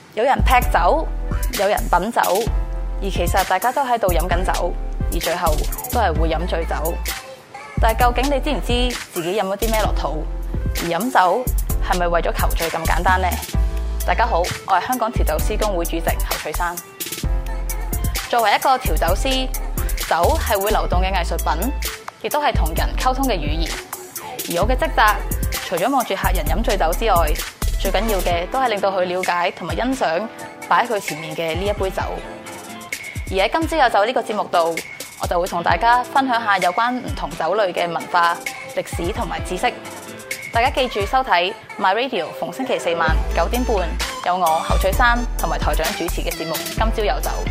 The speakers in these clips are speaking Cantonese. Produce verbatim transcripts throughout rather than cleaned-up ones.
有人劈酒，有人品酒，而其實大家都喺度飲緊酒，而最後都係會飲醉酒。但係究竟你知唔知自己飲咗啲咩落肚？而飲酒係咪為咗求醉咁簡單呢？大家好，我係香港調酒師公會主席侯翠珊。作為一個調酒師，酒係會流動嘅藝術品，亦都係同人溝通嘅語言。而我嘅職責，除咗望住客人飲醉酒之外，最緊要嘅都係令到佢了解同埋欣賞擺喺佢前面嘅呢一杯酒。而喺今朝有酒呢個節目度，我就會同大家分享下有關唔同酒類嘅文化、歷史同埋知識。大家記住收睇 My Radio， 逢星期四晚九點半有我侯翠珊同埋台長主持嘅節目《今朝有酒》。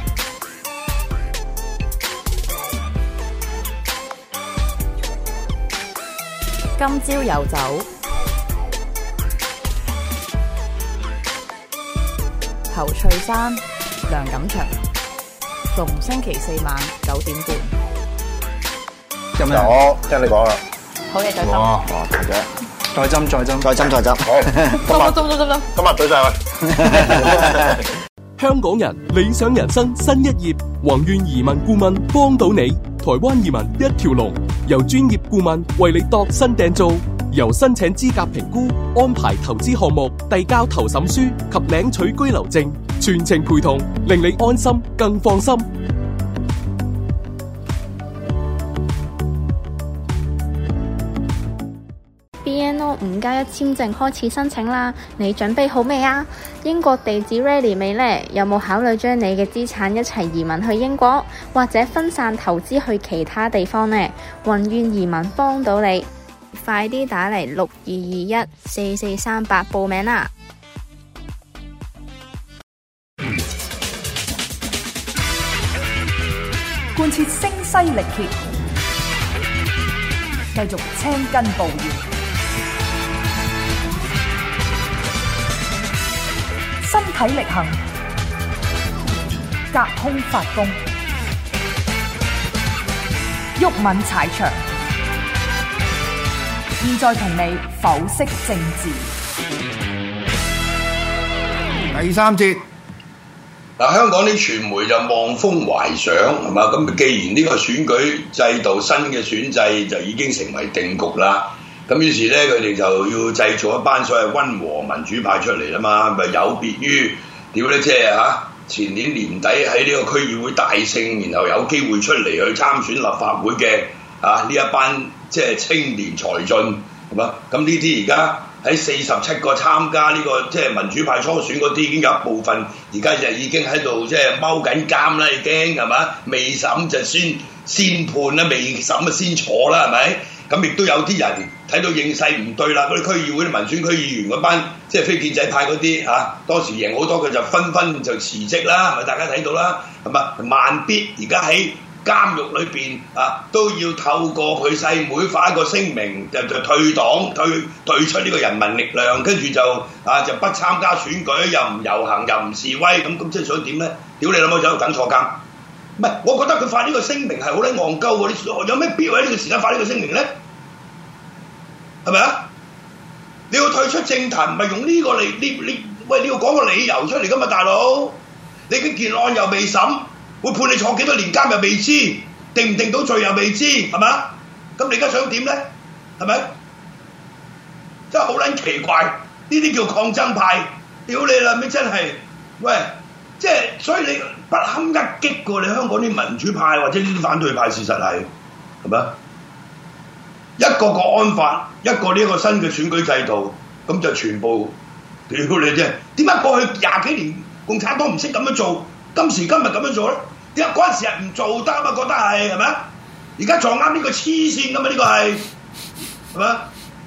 今朝有酒，侯翠珊、梁錦祥，逢星期四晚九點半。 今日我聽你講啦。 好嘢，再斟。 哇，台長，再斟再斟再斟再斟。好， 今日今日今日今日對晒佢。 香港人理想人生新一頁，宏願移民顧問幫到你，台灣移民一條龍，由專業顧問為你度身訂造，由申請資格評估、安排投資項目、遞交投審書及領取居留證，全程陪同，令你安心更放心。 B N O 五加一簽證開始申請啦，你準備好未啊？英國地址 ready 未呢？有冇考慮將你嘅資產一齊移民去英國，或者分散投資去其他地方呢？宏願移民幫到你，快啲打嚟六二二一四四三八報名啦！ 貫徹聲嘶力竭，繼續青筋暴現，身體力行，隔空發功，毓民踩場。現在同你剖析政治。 第三節。 嗱，香港啲傳媒就望風懷想，係嘛？咁既然呢個選舉制度新嘅選制就已經成為定局啦，咁於是咧佢哋就要製造一班所謂溫和民主派出嚟啦嘛，咪有別於屌咧，即係嚇前年年底喺呢個區議會大勝，然後有機會出嚟去參選立法會嘅啊呢一班即係青年才俊，係嘛？咁呢啲而家喺四十七個參加呢個即係民主派初選嗰啲，已經有一部分而家就已經喺度即係踎緊監啦，已經係嘛？未審就先先判啦，未審就先坐啦，係咪？咁亦都有啲人睇到形勢唔對啦，嗰啲區議會啲民選區議員嗰班即係非建制派嗰啲嚇，當時贏好多佢就紛紛就辭職啦，係咪？大家睇到啦，係嘛？慢必而家喺監獄裏邊啊，都要透過佢細妹發一個聲明，就就退黨、退退出呢個人民力量，跟住就啊就不參加選舉，又唔遊行，又唔示威，咁咁即係想點咧？屌你老母，就喺度等坐監。唔係，我覺得佢發呢個聲明係好撚戇鳩喎！你有咩必要喺呢個時間發呢個聲明咧？係咪啊？你要退出政壇，唔係用呢個嚟，你你喂你要講個理由出嚟噶嘛，大佬！你嘅件案又未審。會判你坐幾多年監又未知，定唔定到罪又未知，係咪？咁你而家想點咧？係咪？真係好撚奇怪，呢啲叫抗爭派，屌你啦！咩真係，喂，即係所以你不堪一擊過你香港啲民主派或者呢啲反對派，事實係係咪？一個國安法，一個呢一個新嘅選舉制度，咁就全部屌你啫！點解過去廿幾年共產黨唔識咁樣做？今時今日咁樣做咧，點解嗰陣時係唔做得啊嘛？覺得係係咪啊？而家撞啱呢個黐線㗎嘛？呢個係係咪啊？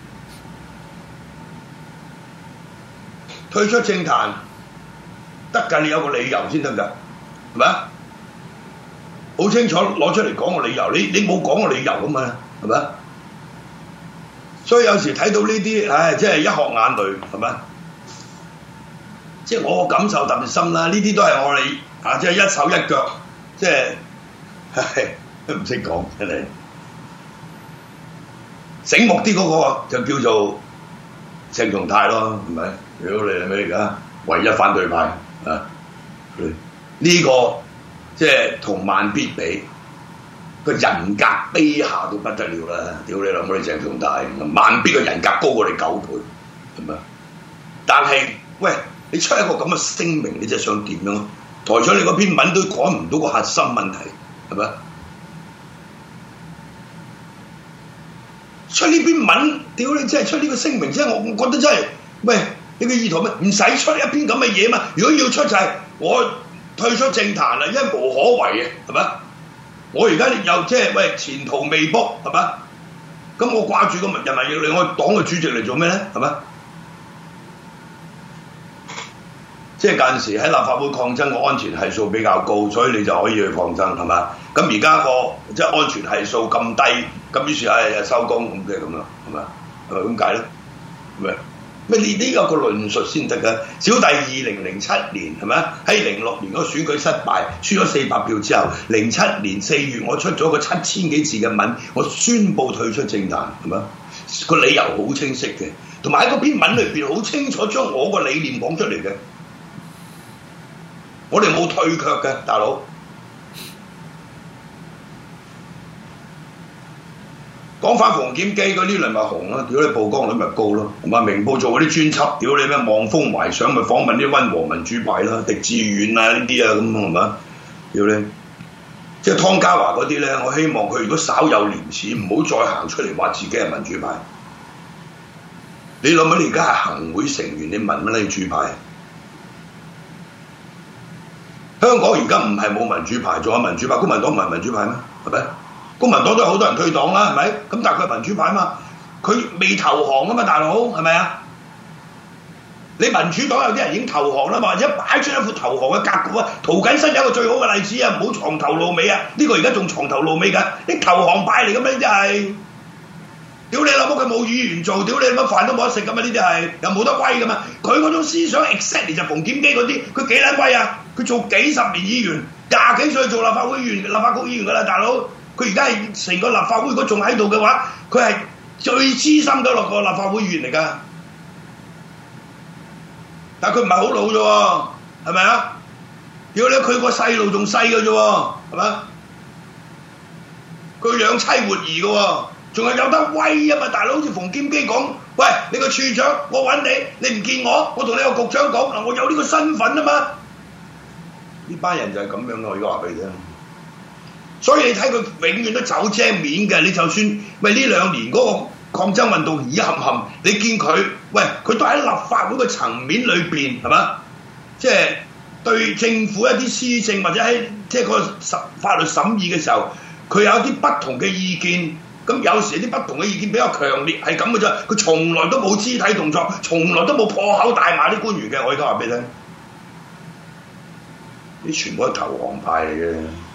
退出政壇得㗎，你有個理由先得㗎，係咪啊？好清楚攞出嚟講個理由，你你冇講個理由㗎嘛？係咪啊？所以有時睇到呢啲，唉，即係一殼眼淚，係咪啊？即係我個感受特別深啦，呢啲都係我哋啊，即係一手一腳，即係都唔識講真係。醒目啲嗰個就叫做鄭松泰咯，係咪？屌你係咪而家唯一反對派， 啊！呢、這個即係同慢必比，個人格卑下到不得了啦！屌你老母，你鄭松泰，慢必個人格高過你九倍，係咪？但係喂，你出一個咁嘅聲明，你就想點樣？台長你嗰篇文都講唔到個核心問題，係咪？出呢篇文，屌你真係出呢個聲明，真係我覺得真係，喂，你嘅意圖咩？唔使出一篇咁嘅嘢嘛！如果要出就係我退出政壇啦，因為無可為嘅，係咪？我而家又即係喂前途未卜，係咪？咁我掛住個人民力量我黨嘅主席嚟做咩咧？係咪？即係間時喺立法會抗爭個安全係數比較高，所以你就可以去抗爭，係咪？咁而家個即係安全係數咁低，咁於是唉收工咁即係咁樣，係咪？係咪咁解咧？係咪？咩呢呢個個論述先得㗎？小弟二零零七年係咪？喺零六年嗰個選舉失敗，輸咗四百票之後，零七年四月我出咗個七千幾字嘅文，我宣布退出政壇，係咪？個理由好清晰嘅，同埋喺嗰篇文裏邊好清楚將我個理念講出嚟嘅。我哋冇退卻嘅，大佬。講翻馮檢基嗰啲嚟咪紅咯，屌你曝光率咪高咯，同埋明報做嗰啲專輯，屌你咩望風懷想咪訪問啲溫和民主派啦，狄志遠啊呢啲啊咁係咪？屌你，即係湯家驊嗰啲咧，我希望佢如果稍有廉恥，唔好再行出嚟話自己係民主派。你諗下，你而家係行會成員，你民乜撚主派？香港而家唔係冇民主派，仲有民主派，公民黨唔係民主派咩？係咪？公民黨都有好多人退黨啦，係咪？咁但係佢係民主派啊嘛，佢未投降啊嘛，大佬係咪啊？你民主黨有啲人已經投降啦嘛，一擺出一副投降嘅格局啊！涂謹申有一個最好嘅例子啊，唔好藏頭露尾啊！呢、這個而家仲藏頭露尾㗎，啲投降派嚟㗎咩？真係，屌你老母佢冇議員做，屌你乜飯都冇得食㗎嘛！呢啲係又冇得威㗎嘛！佢嗰種思想 exactly 就馮檢基嗰啲，佢幾撚威啊？佢做幾十年議員，廿幾歲做立法會議員、立法局議員㗎啦，大佬。佢而家係成個立法會，如果仲喺度嘅話，佢係最資深嘅落個立法會議員嚟㗎。但係佢唔係好老啫喎，係咪啊？如果你佢個細路仲細嘅啫喎，係咪？佢養妻活兒嘅喎，仲係有得威啊嘛！大佬好似馮檢基講，喂，你個處長，我揾你，你唔見我，我同你個局長講嗱，我有呢個身份啊嘛。呢班人就係咁樣咯，我而家話俾你聽。所以你睇佢永遠都走正面嘅，你就算喂呢兩年嗰個抗爭運動而冚冚，你見佢喂佢都喺立法會嘅層面裏邊係嘛？即係對政府一啲施政或者喺即係個審法律審議嘅時候，佢有啲不同嘅意見。咁有時啲不同嘅意見比較強烈，係咁嘅啫。佢從來都冇肢體動作，從來都冇破口大罵啲官員嘅。我而家話俾你聽，啲全部係投降派嚟嘅。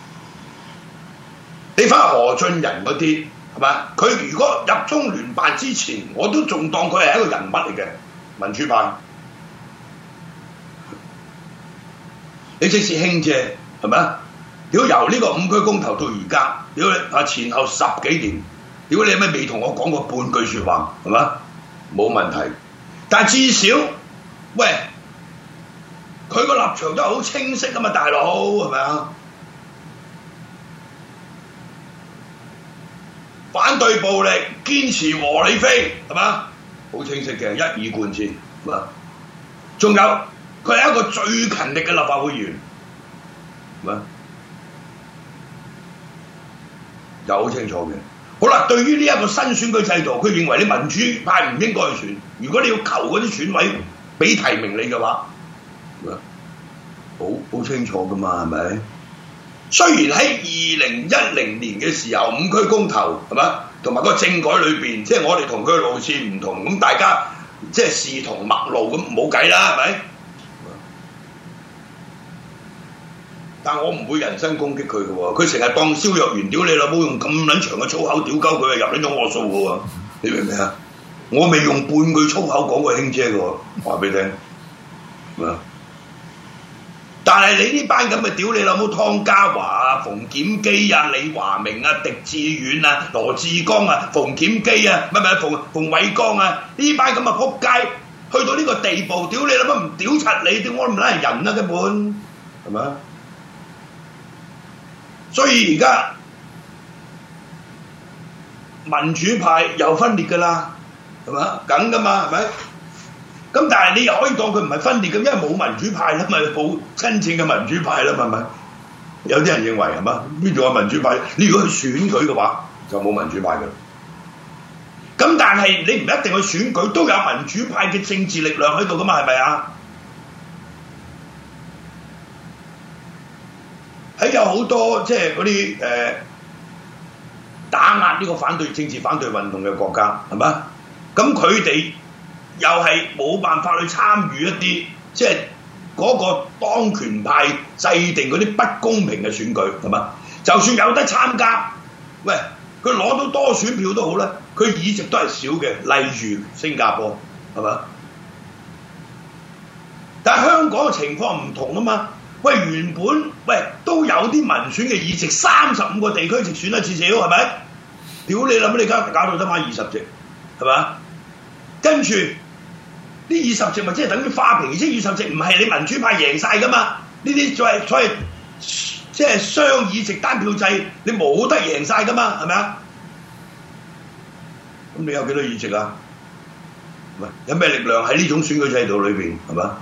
你翻何俊仁嗰啲係嘛？佢如果入中聯辦之前，我都仲當佢係一個人物嚟嘅民主派。你即使興姐係咪啊？屌由呢個五區公投到而家，屌你啊前後十幾年，屌你咩未同我講過半句説話係嘛？冇問題，但係至少喂佢個立場都係好清晰㗎嘛，大佬係咪啊？反對暴力，堅持和理非，係嘛？好清晰嘅，一以貫之，係嘛？仲有佢係一個最勤力嘅立法會議員，係嘛？又好清楚嘅。好啦，對於呢一個新選舉制度，佢認為你民主派唔應該去選，如果你要求嗰啲選委俾提名你嘅話，係嘛？好好清楚噶嘛，係咪？雖然喺二零一零年嘅時候五區公投係嘛，同埋個政改裏邊，即係我哋同佢嘅路線唔同，咁大家即係視同陌路咁冇計啦，係咪？但我唔會人身攻擊佢嘅喎，佢成日當蕭若元屌你老母用咁撚長嘅粗口屌鳩佢，入呢種惡數嘅喎，你明唔明啊？我未用半句粗口講過卿姐嘅喎，話俾你聽，係嘛？但係你呢班咁嘅屌你老母湯家驊啊、馮檢基啊、李華明啊、狄志遠啊、羅致光啊、馮檢基啊，唔係唔係馮馮煒光啊，呢班咁嘅撲街， 去到呢個地步，屌你諗乜唔屌柒你？屌我唔撚係人啦，根本係咪？所以而家民主派又分裂㗎啦，係嘛？梗㗎嘛，係咪？咁但係你又可以當佢唔係分裂嘅，因為冇民主派啦嘛，冇真正嘅民主派啦嘛，係咪？有啲人認為係嘛？邊度有民主派？你如果去選舉嘅話，就冇民主派㗎啦。咁但係你唔一定去選舉，都有民主派嘅政治力量喺度㗎嘛，係咪啊？喺有好多即係嗰啲誒打壓呢個反對政治反對運動嘅國家，係咪？咁佢哋又係冇辦法去參與一啲即係嗰個當權派制定嗰啲不公平嘅選舉，係嘛？就算有得參加，喂，佢攞到多選票都好啦，佢議席都係少嘅，例如新加坡，係嘛？但係香港嘅情況唔同啊嘛。喂，原本喂都有啲民選嘅議席，三十五個地區直選一次少，係咪？屌你諗，你而家搞到得翻二十席，係嘛？跟住呢二十席咪即係等於花瓶，即係二十席唔係你民主派贏晒噶嘛？呢啲再再即係雙議席單票制，你冇得贏晒噶嘛？係咪啊？咁你有幾多議席啊？喂，有咩力量喺呢種選舉制度裏邊係嘛？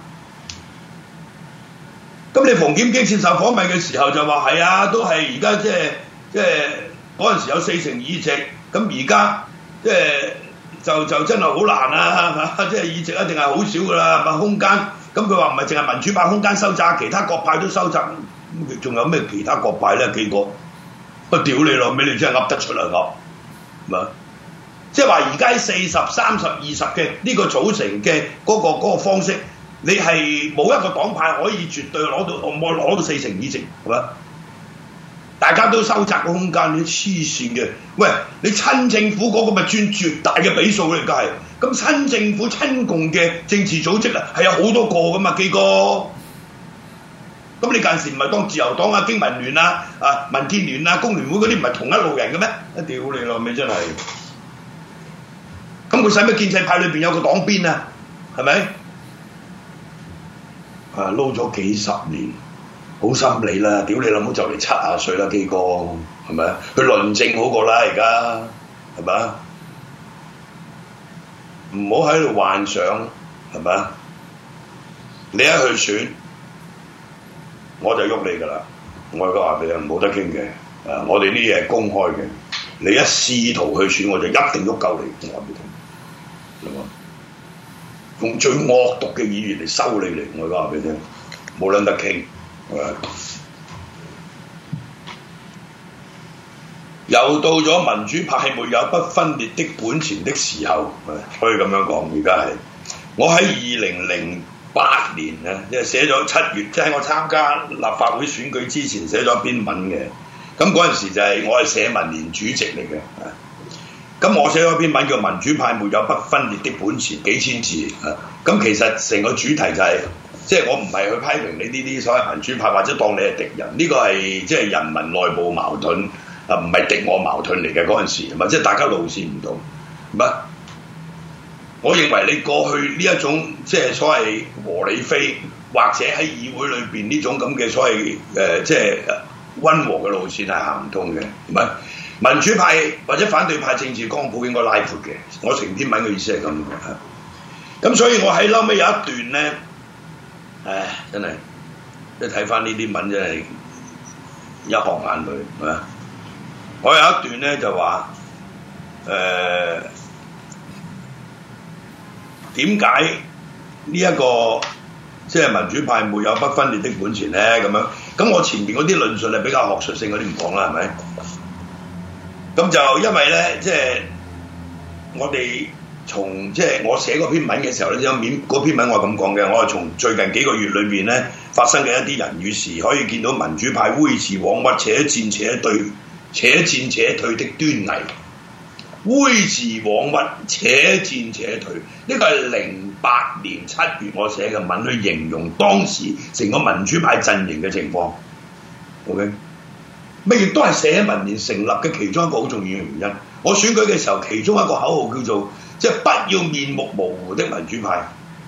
咁你馮檢基接受訪問嘅時候就話係啊，都係而家即係即係嗰陣時有四成議席，咁而家即係就就真係好難啊，係嘛？即係議席一定係好少噶啦，係嘛？空間咁佢話唔係淨係民主派空間收窄，其他各派都收窄，咁仲有咩其他各派咧？幾個？我屌你老味，你真係噏得出嚟噏，係嘛？即係話而家四十、三十、二十嘅呢個組成嘅嗰個嗰個方式。你係冇一個黨派可以絕對攞到，我攞到四成議席，係嘛？大家都收窄個空間，你黐線嘅。喂，你親政府嗰個咪佔絕大嘅比數嚟㗎係。咁親政府親共嘅政治組織啊，係有好多個㗎嘛，基哥。咁你近時唔係當自由黨啊、經民聯啊、啊民建聯啊、工聯會嗰啲唔係同一路人嘅咩？一屌你老味真係。咁佢使乜建制派裏邊有個黨鞭啊？係咪？啊撈咗幾十年，好心理啦！屌你老母就嚟七十歲啦，基哥係咪啊？佢論證好過啦，而家係咪啊？唔好喺度幻想係咪啊？你一去選，我就喐你㗎啦！我而家話俾你冇得傾嘅，啊！我哋呢啲嘢係公開嘅，你一試圖去選，我就一定喐夠你，我話俾你聽，係嘛？用最惡毒嘅語言嚟收你嚟，我話俾你聽，冇撚得傾。又到咗民主派沒有不分裂的本錢的時候，可以咁樣講。而家係我喺二零零八年咧，即係寫咗七月，即係我參加立法會選舉之前寫咗一篇文嘅。咁嗰陣時就係我係社民連主席嚟嘅。咁我寫咗篇文叫《民主派沒有不分裂的本錢》，幾千字啊！咁其實成個主題就係、是，即係我唔係去批評你呢啲所謂民主派，或者當你係敵人，呢、這個係即係人民內部矛盾啊，唔係敵我矛盾嚟嘅嗰陣時，或者大家路線唔同，唔係。我認為你過去呢一種即係所謂和理非，或者喺議會裏邊呢種咁嘅所謂誒、呃、即係溫和嘅路線係行唔通嘅，唔係。民主派或者反對派政治光譜應該拉闊嘅，我成篇文嘅意思係咁嘅。咁所以我喺後尾有一段咧，唉，真係即係睇翻呢啲文真係一行眼淚，係嘛？我有一段咧就話誒點解呢一個即係民主派沒有不分裂的本錢咧？咁樣咁我前邊嗰啲論述係比較學術性嗰啲唔講啦，係咪？咁就因為咧，即係我哋從即係我寫嗰篇文嘅時候咧，有面嗰篇文我係咁講嘅，我係從最近幾個月裏邊咧發生嘅一啲人與事，可以見到民主派猥詞枉屈、且戰且退、且戰且退的端倪。猥詞枉屈、且戰且退，呢個係零八年七月我寫嘅文去形容當時成個民主派陣營嘅情況。OK。咩亦都係社民連成立嘅其中一個好重要嘅原因。我選舉嘅時候，其中一個口號叫做即係不要面目模糊的民主派。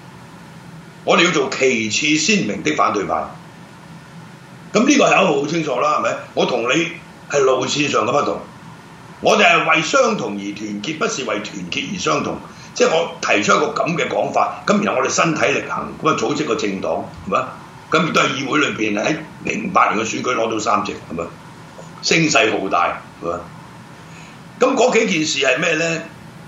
我哋要做旗幟鮮明的反對派。咁呢個係好清楚啦，係咪？我同你係路線上嘅不同，我哋係為相同而團結，不是為團結而相同。即係我提出一個咁嘅講法，咁然後我哋身體力行咁啊組織個政黨，係咪？咁亦都係議會裏邊喺零八年嘅選舉攞到三席，係咪？聲勢浩大，係咪？咁嗰幾件事係咩咧？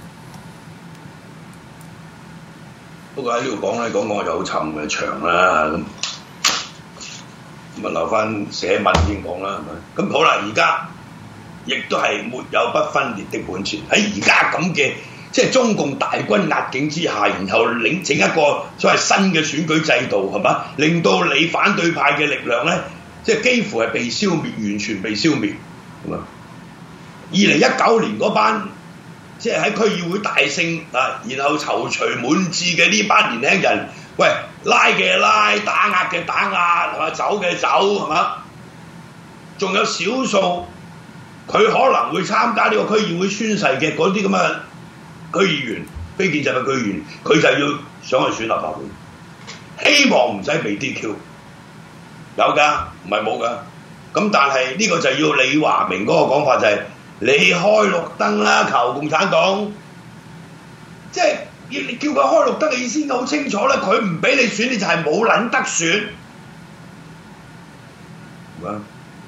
不過喺呢度講咧，講講就好沉嘅長啦，咁咁啊留翻寫文先講啦，係咪？咁好啦，而家亦都係沒有不分裂的本錢。喺而家咁嘅即係中共大軍壓境之下，然後領整一個所謂新嘅選舉制度，係嘛？令到你反對派嘅力量咧，即係幾乎係被消滅，完全被消滅，係嘛？二零一九年嗰班即係喺區議會大勝啊，然後躊躇滿志嘅呢班年輕人，喂，拉嘅拉，打壓嘅打壓，係嘛？走嘅走，係嘛？仲有少數佢可能會參加呢個區議會宣誓嘅嗰啲咁嘅區議員，非建制嘅區議員，佢就要上去選立法會，希望唔使被 D Q， 有㗎，唔係冇㗎。咁但係呢個就要李華明嗰個講法就係、是。你開綠燈啦，求共產黨，即係你叫佢開綠燈嘅意思好清楚啦，佢唔俾你選，你就係冇撚得選，係嘛？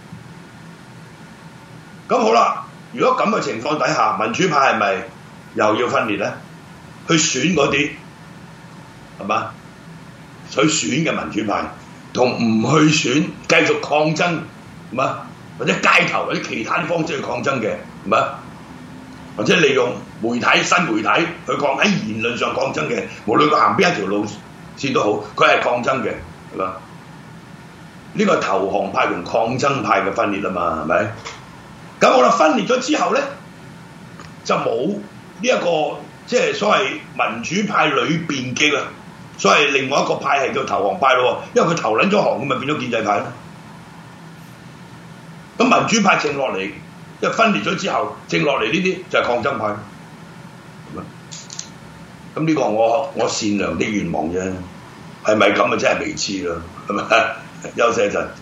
咁好啦，如果咁嘅情況底下，民主派係咪又要分裂咧？去選嗰啲係嘛？去選嘅民主派同唔去選，繼續抗爭，係嘛？或者街頭或者其他啲方式去抗爭嘅，係咪？或者利用媒體、新媒體去抗喺言論上抗爭嘅，無論佢行邊一條路線都好，佢係抗爭嘅，係嘛？呢個係投降派同抗爭派嘅分裂啊嘛，係咪？咁我哋分裂咗之後咧，就冇呢一個即係所謂民主派裏邊嘅所謂另外一個派係叫投降派咯，因為佢投撚咗降，咁咪變咗建制派咯。咁民主派剩落嚟，因為分裂咗之後，剩落嚟呢啲就係抗爭派。咁呢個我我善良的願望啫，係咪咁啊？真係未知啦，係咪？休息一陣。